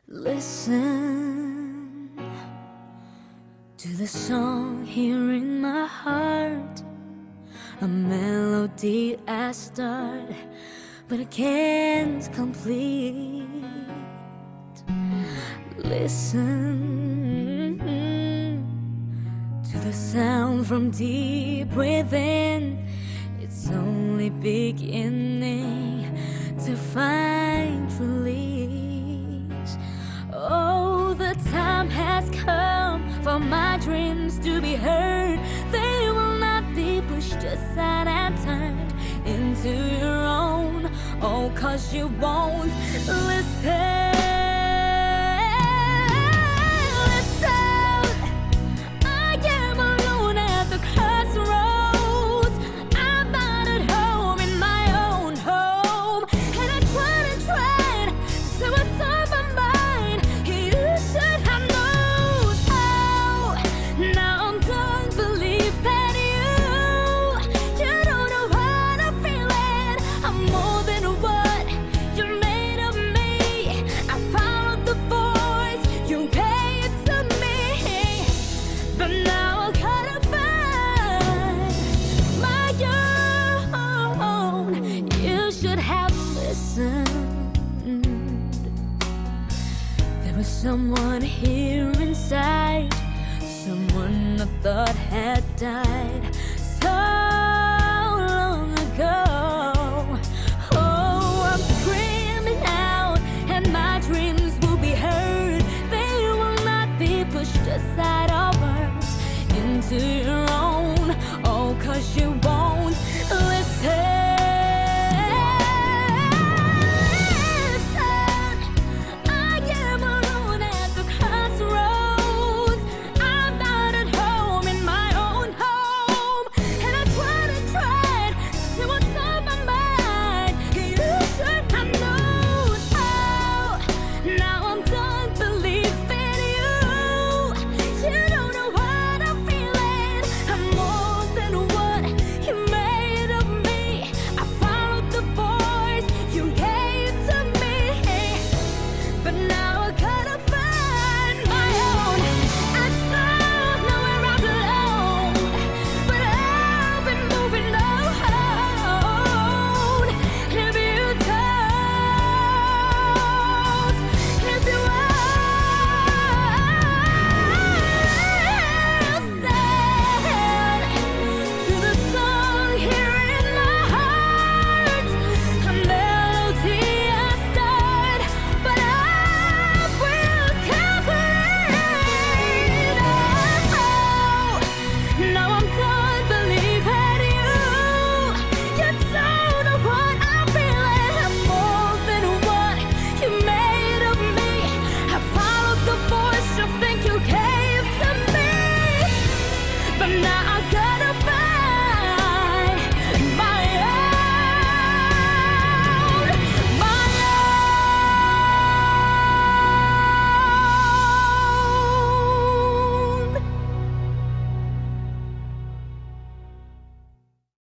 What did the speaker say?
Listen to the song here in my heart, a melody I start, but I can't complete. Listen to the sound from deep within. It's only beginning to find release. Oh, the time has come for my dreams to be heard. They will not be pushed aside and turned into your own. Oh, 'cause you won't listen. There was someone here inside, someone I thought had died so long ago. Oh, I'm screaming out and my dreams will be heard. They will not be pushed aside or burned into your own. Oh, 'cause you won't listen. But now